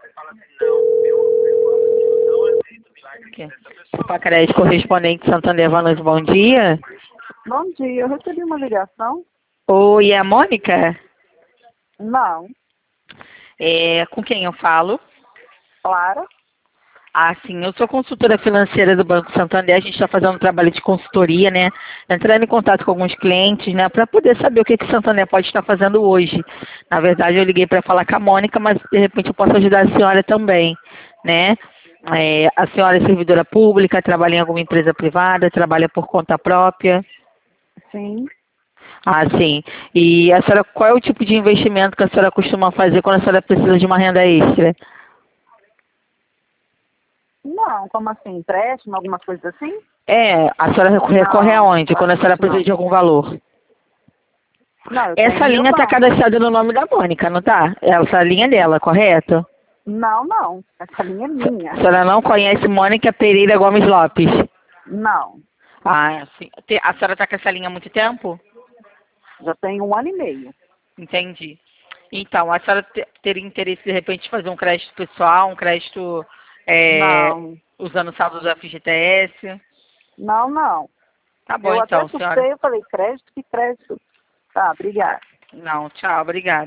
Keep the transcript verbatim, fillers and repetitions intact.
Aqui. Pacrédito correspondente Santander, Vanos, bom dia. Bom dia, eu recebi uma ligação. Oi, é a Mônica? Não, É, com quem eu falo? Clara. Ah, sim, eu sou consultora financeira do Banco Santander, a gente está fazendo um trabalho de consultoria, né? Entrando em contato com alguns clientes, né? Para poder saber o que, que o Santander pode estar fazendo hoje. Na verdade, eu liguei para falar com a Mônica, mas de repente eu posso ajudar a senhora também, né? É, a senhora é servidora pública, trabalha em alguma empresa privada, trabalha por conta própria? Sim. Ah, sim. E a senhora, qual é o tipo de investimento que a senhora costuma fazer quando a senhora precisa de uma renda extra? Não, como assim? Empréstimo, alguma coisa assim? É, a senhora recorre, recorre Não, aonde quando a senhora precisa não. de algum valor? Não, eu tenho Essa no meu linha está banco. cadastrada no nome da Mônica, não tá? Essa linha é dela, correto? Não, não. Essa linha é minha. A senhora não conhece Mônica Pereira Gomes Lopes? Não. Ah, sim. Te- A senhora está com essa linha há muito tempo? Já tenho um ano e meio. Entendi. Então, a senhora te- teria interesse, de repente, fazer um crédito pessoal, um crédito é, Não. usando o saldo do F G T S? Não, não. Tá bom, Eu até então, senhora. assustei, eu falei, crédito, que crédito? Tá, obrigada. Não, tchau, obrigada.